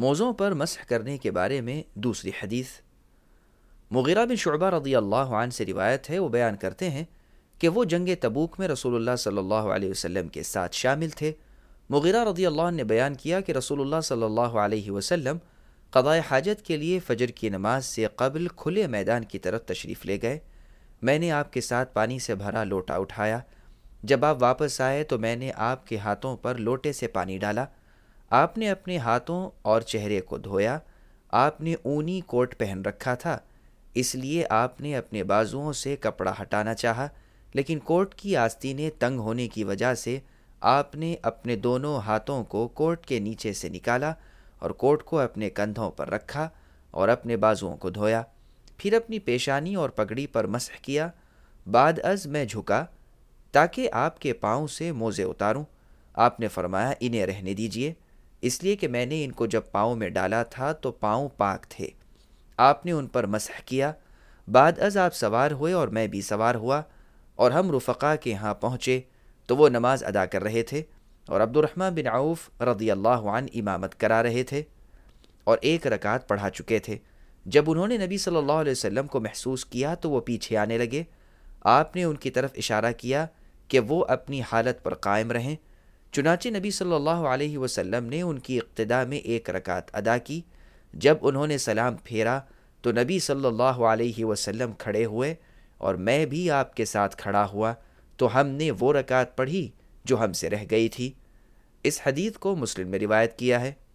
موزوں پر مسح کرنے کے بارے میں دوسری حدیث۔ مغیرہ بن شعبہ رضی اللہ عنہ سے روایت ہے، وہ بیان کرتے ہیں کہ وہ جنگ تبوک میں رسول اللہ صلی اللہ علیہ وسلم کے ساتھ شامل تھے۔ مغیرہ رضی اللہ عنہ نے بیان کیا کہ رسول اللہ صلی اللہ علیہ وسلم قضاء حاجت کے لیے فجر کی نماز سے قبل کھلے میدان کی طرف تشریف لے گئے۔ میں نے آپ کے ساتھ پانی سے بھرا لوٹا اٹھایا۔ جب آپ واپس آئے تو میں نے آپ کے ہاتھوں پر لوٹے سے پانی ڈالا۔ آپ نے اپنے ہاتھوں اور چہرے کو دھویا۔ آپ نے اونی کوٹ پہن رکھا تھا، اس لیے آپ نے اپنے بازوؤں سے کپڑا ہٹانا چاہا، لیکن کوٹ کی آستینیں تنگ ہونے کی وجہ سے آپ نے اپنے دونوں ہاتھوں کو کوٹ کے نیچے سے نکالا اور کوٹ کو اپنے کندھوں پر رکھا اور اپنے بازوؤں کو دھویا، پھر اپنی پیشانی اور پگڑی پر مسح کیا۔ بعد از میں جھکا تاکہ آپ کے پاؤں سے موزے اتاروں۔ آپ نے فرمایا انہیں رہنے دیجیے، اس لیے کہ میں نے ان کو جب پاؤں میں ڈالا تھا تو پاؤں پاک تھے۔ آپ نے ان پر مسح کیا۔ بعد از آپ سوار ہوئے اور میں بھی سوار ہوا اور ہم رفقا کے ہاں پہنچے تو وہ نماز ادا کر رہے تھے اور عبد الرحمن بن عوف رضی اللہ عنہ امامت کرا رہے تھے اور 1 رکعت پڑھا چکے تھے۔ جب انہوں نے نبی صلی اللہ علیہ وسلم کو محسوس کیا تو وہ پیچھے آنے لگے۔ آپ نے ان کی طرف اشارہ کیا کہ وہ اپنی حالت پر قائم رہیں۔ چنانچہ نبی صلی اللہ علیہ وسلم نے ان کی اقتداء میں 1 رکعت ادا کی۔ جب انہوں نے سلام پھیرا تو نبی صلی اللہ علیہ وسلم کھڑے ہوئے اور میں بھی آپ کے ساتھ کھڑا ہوا تو ہم نے وہ رکعت پڑھی جو ہم سے رہ گئی تھی۔ اس حدیث کو مسلم میں روایت کیا ہے۔